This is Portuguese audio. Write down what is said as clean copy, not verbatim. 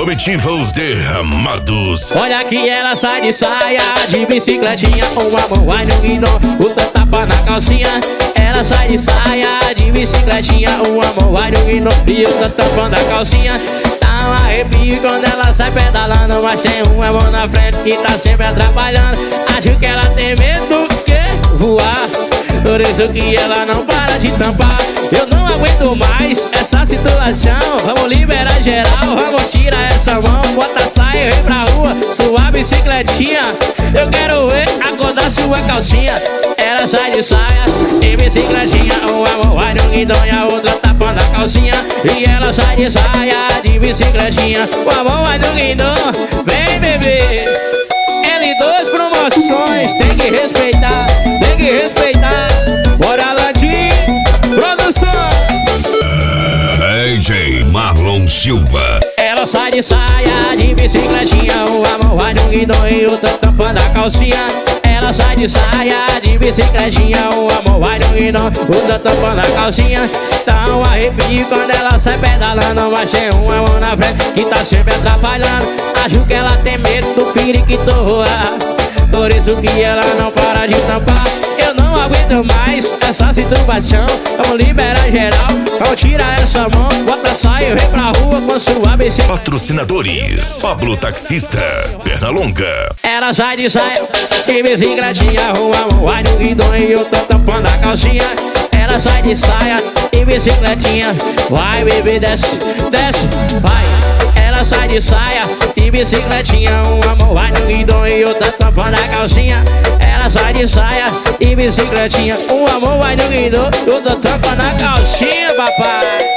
Comitiva Os Derramados. Olha que ela sai de saia, de bicicletinha, uma mão vai no guidão, outra tapa na calcinha. Ela sai de saia, de bicicletinha, uma mão vai no guidão e outra tapa na calcinha. Dá um arrepio quando ela sai pedalando, mas tem uma mão na frente que tá sempre atrapalhando. Acho que ela tem medo do que voar, por isso que ela não para de tampar. Eu não aguento mais essa situação, vamos liberar geral, vamos tirar essa mão, bota a saia e vem pra rua, sua bicicletinha. Eu quero ver acordar sua calcinha. Ela sai de saia e bicicletinha, uma mão vai no guidão e a outra tapando a calcinha. E ela sai de saia de bicicletinha, uma mão vai no guidão. Vem bebê, L2 promoções, tem que respeitar, tem que respeitar. Bora Landim, produção. DJ Marlon Silva. Ela sai de saia de bicicletinha, uma mão vai no guidão e outra tampando a calcinha. Ela sai de saia de bicicletinha, uma mão vai no guidão, outra tampando a calcinha. Dá um arrepio quando ela sai pedalando, mas tem uma mão na frente que tá sempre atrapalhando. Acho que ela tem medo do periquito voar, por isso que ela não para de tampar. Eu não aguento mais essa situação, vamos liberar geral, vamos tirar essa mão, bota a saia e vem pra rua com sua bicicleta. Patrocinadores: Pablo Taxista, Pernalonga. Ela sai de saia e bicicletinha, uma mão vai no guidão e outra tampando a calcinha. Ela sai de saia e bicicletinha, vai bebê, desce, desce, vai. Ela sai de saia e bicicletinha, uma mão vai no guidão e outra tampando a calcinha. Ela sai de saia e bicicletinha, uma mão vai no guidão e outra tampando a calcinha, papai.